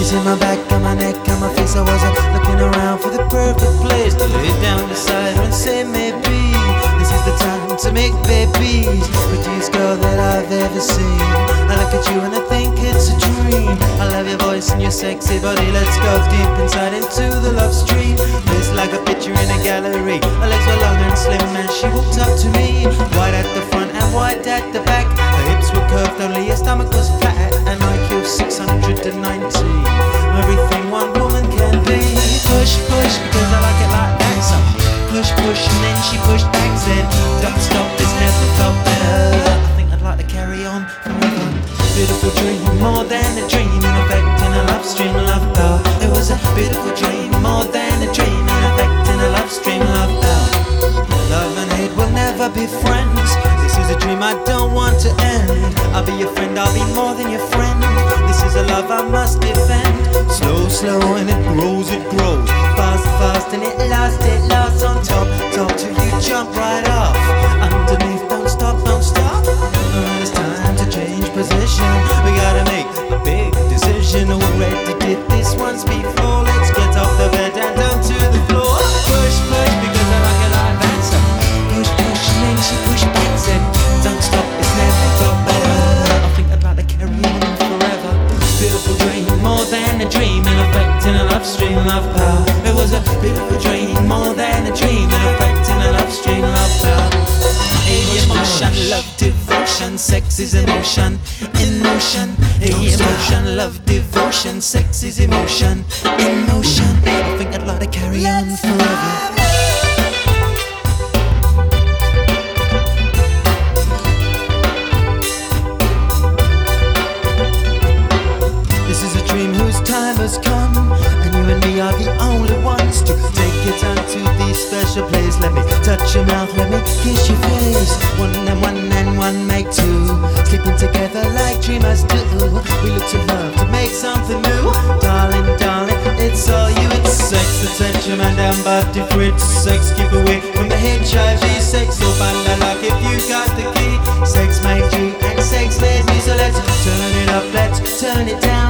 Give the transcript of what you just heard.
Hands in my back and my neck and my face. I was looking around for the perfect place to lay down beside her and say maybe this is the time to make babies. Prettiest girl that I've ever seen. I look at you and I think it's a dream. I love your voice and your sexy body. Let's go deep inside into the love stream. It's like a picture in a gallery. Her legs were long and slim and she walked up to me. White at the front and white at the back. Her hips were curved, only her stomach was flat. And IQ 690. Everything one woman can be. Push, push, because I like it like that. So push, push, and then she pushed back. Said, don't stop, this never felt better. I think I'd like to carry on forever. Beautiful dream, more than a dream. In effect, in a love stream, love power. It was a beautiful dream, more than a dream. In effect, in a love stream, love power. Love and hate will never be friends. This is a dream I don't want to end. I'll be your friend, I'll be more than your friend. This is a love I must defend. Slow, slow, and it grows, it grows. Fast, fast, and it lasts on top. Top till you jump right off. Underneath, don't stop, don't stop. When it's time to change position, we gotta make a big decision. Already did this once before. Let's get off the bed and down to the floor. Push, push, because I like it like that. So push, push, and then she pushed back. Said, don't stop, it's never felt better. I think I'd like to carry on forever. Beautiful dream, more than a dream. In effect, in a love stream, love power. It was a beautiful dream, more than a dream. In effect, in a love stream, love power. Emotion, love, devotion, sex is emotion, in motion. Emotion, love, devotion, sex is emotion, in motion. I think I'd like to carry on forever. This is a dream whose time has come, and you and me are the only ones to take it onto the special place. Let me touch your mouth, let me kiss your face. One and one make two, sleeping together like dreamers do. We look to love to make something new. Darling, darling, it's all you. It's sex, attention, and body fritz. Sex keep away from the HIV. Sex so bad like if you got the key. Sex made you and sex made me. So let's turn it up, let's turn it down.